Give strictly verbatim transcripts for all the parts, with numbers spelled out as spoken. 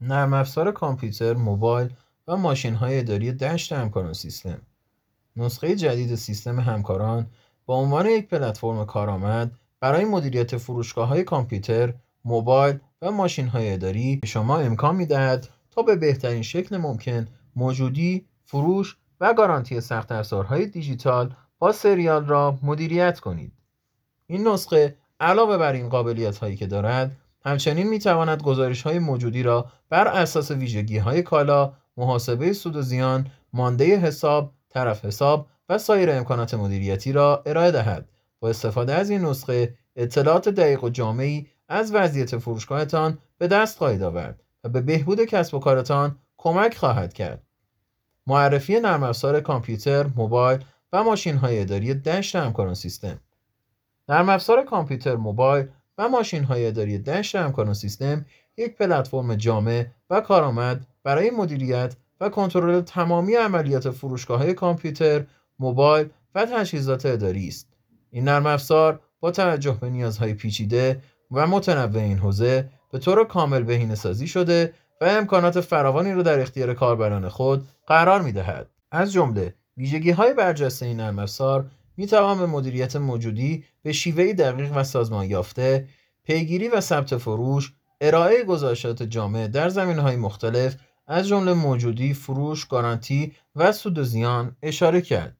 نرم افزار کامپیوتر، موبایل و ماشین‌های اداری دشت همکاران سیستم. نسخه جدید سیستم همکاران با عنوان یک پلتفرم کارآمد برای مدیریت فروشگاه‌های کامپیوتر، موبایل و ماشین‌های اداری به شما امکان می‌دهد تا به بهترین شکل ممکن موجودی، فروش و گارانتی سخت افزارهای دیجیتال با سریال را مدیریت کنید. این نسخه علاوه بر این قابلیت‌هایی که دارد، همچنین می‌تواند گزارش‌های موجودی را بر اساس ویژگی‌های کالا، محاسبه سود و زیان، مانده حساب، طرف حساب و سایر امکانات مدیریتی را ارائه دهد. با استفاده از این نسخه، اطلاعات دقیق و جامعی از وضعیت فروشگاهتان به دست خواهید آورد و به بهبود کسب و کارتان کمک خواهد کرد. معرفی نرم افزار کامپیوتر، موبایل و ماشین‌های اداری دشت همکاران سیستم. نرم افزار کامپیوتر، موبایل و ماشین‌های اداری دشت همکاران سیستم یک پلتفرم جامع و کارآمد برای مدیریت و کنترل تمامی عملیات فروشگاه‌های کامپیوتر، موبایل و تجهیزات اداری است. این نرم افزار با توجه به نیازهای پیچیده و متنوع این حوزه به طور کامل بهینه‌سازی شده و امکانات فراوانی را در اختیار کاربران خود قرار می‌دهد. از جمله ویژگی‌های برجسته این نرم افزار می‌توان به مدیریت موجودی به شیوهی دقیق و سازمان یافته، پیگیری و ثبت فروش، ارائه گزارشات جامع در زمینه‌های مختلف از جمله موجودی، فروش، گارانتی و سود و زیان اشاره کرد.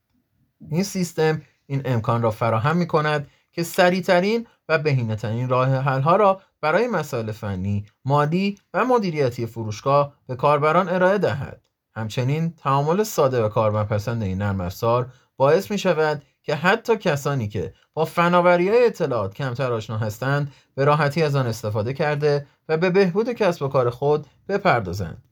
این سیستم این امکان را فراهم می‌کند که سریع‌ترین و بهینه‌ترین راه حل‌ها را برای مسائل فنی، مالی و مدیریتی فروشگاه به کاربران ارائه دهد. همچنین تعامل ساده و کاربرپسند این نرم افزار باعث می‌شود که حتی کسانی که با فناوری‌های اطلاعات کمتر آشنا هستند به راحتی از آن استفاده کرده و به بهبود کسب و کار خود بپردازند.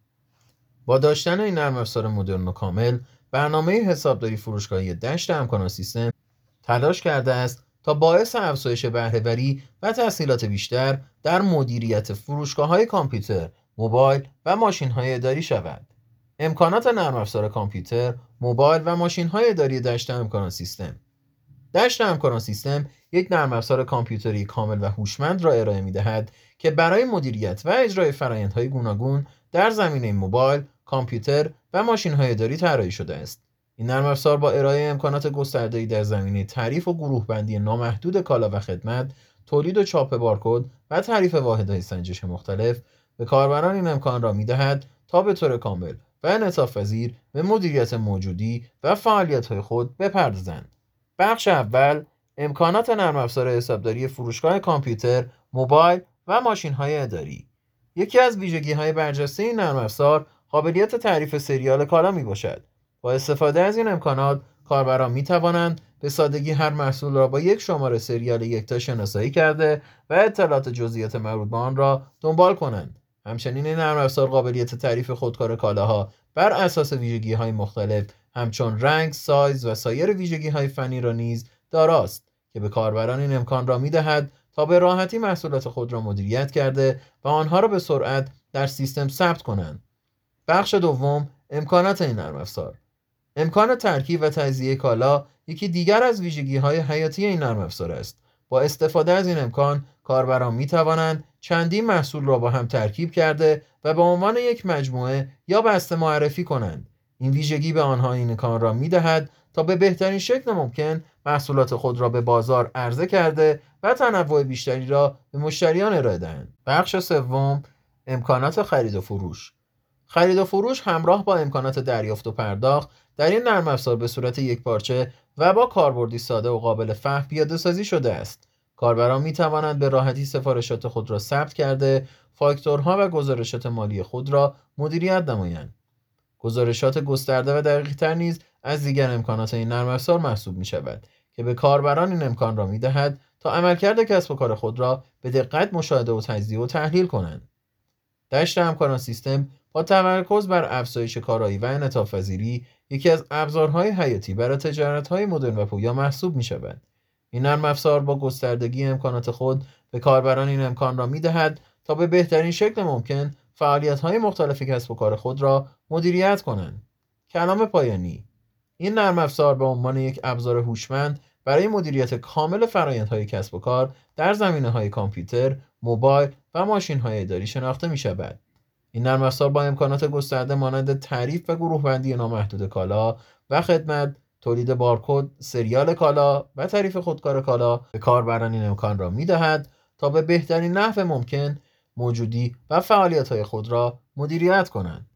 با داشتن این نرم افزار مدرن و کامل، برنامه حسابداری فروشگاهی دشت همکاران سیستم تلاش کرده است تا باعث افزایش بهره‌وری و تسهیلات بیشتر در مدیریت فروشگاه‌های کامپیوتر، موبایل و ماشین‌های اداری شود. امکانات نرم افزار کامپیوتر، موبایل و ماشین‌های اداری دشت همکاران سیستم. دشت همکاران سیستم یک نرم افزار کامپیوتری کامل و هوشمند را ارائه می‌دهد که برای مدیریت و اجرای فرآیندهای گوناگون در زمینه موبایل، کامپیوتر و ماشین‌های اداری طراحی شده است. این نرم افزار با ارائه امکانات گسترده‌ای در زمینه تعریف و گروه‌بندی نامحدود کالا و خدمت، تولید و چاپ بارکد و تعریف واحدهای سنجش مختلف به کاربران این امکان را می‌دهد تا به طور کامل و انعطاف‌پذیر به مدیریت موجودی و فعالیت‌های خود بپردازند. بخش اول، امکانات نرم افزار حسابداری فروشگاه کامپیوتر، موبایل و ماشین‌های اداری. یکی از ویژگی‌های برجسته این نرم افزار قابلیت تعریف سریال کالا میباشد. با استفاده از این امکانات، کاربران می‌توانند به سادگی هر محصول را با یک شماره سریال یکتا شناسایی کرده و اطلاعات جزئیات مربوط به آن را دنبال کنند. همچنین این نرم افزار قابلیت تعریف خودکار کالاها بر اساس ویژگی‌های مختلف همچون رنگ، سایز و سایر ویژگی‌های فنی را نیز داراست که به کاربران این امکان را می‌دهد تا به راحتی محصولات خود را مدیریت کرده و آنها را به سرعت در سیستم ثبت کنند. بخش دوم، امکانات این نرم افزار. امکان ترکیب و تجزیه کالا یکی دیگر از ویژگی‌های حیاتی این نرم افزار است. با استفاده از این امکان، کاربران می‌توانند چندین محصول را با هم ترکیب کرده و به عنوان یک مجموعه یا بسته معرفی کنند. این ویژگی به آنها این امکان را می‌دهد تا به بهترین شکل ممکن محصولات خود را به بازار عرضه کرده و تنوع بیشتری را به مشتریان ارائه دهند. بخش سوم، امکانات خرید و فروش. خرید و فروش همراه با امکانات دریافت و پرداخت در این نرم افزار به صورت یکپارچه و با کاربردی ساده و قابل فهم پیاده‌سازی شده است. کاربران می توانند به راحتی سفارشات خود را ثبت کرده، فاکتورها و گزارشات مالی خود را مدیریت نمایند. گزارشات گسترده و دقیق‌تر نیز از دیگر امکانات این نرم افزار محسوب می شود که به کاربران این امکان را می دهد تا عملکرد کسب و کار خود را به دقت مشاهده و تجزیه و تحلیل کنند. دشت همکاران سیستم با تمرکز بر افزایش کارایی و انعطاف‌پذیری یکی از ابزارهای حیاتی برای تجارت‌های مدرن و پویا محسوب می‌شود. این نرم افزار با گستردگی امکانات خود به کاربران این امکان را می‌دهد تا به بهترین شکل ممکن فعالیت‌های مختلف کسب و کار خود را مدیریت کنند. کلام پایانی: این نرم افزار به عنوان یک ابزار هوشمند برای مدیریت کامل فرآیندهای کسب و کار در زمینه‌های کامپیوتر، موبایل و ماشین‌های اداری شناخته می‌شود. این نرم افزار با امکانات گسترده مانند تعریف و گروه‌بندی نامحدود کالا و خدمت، تولید بارکد، سریال کالا و تعریف خودکار کالا به کاربران این امکان را می‌دهد تا به بهترین نحو ممکن موجودی و فعالیت‌های خود را مدیریت کنند.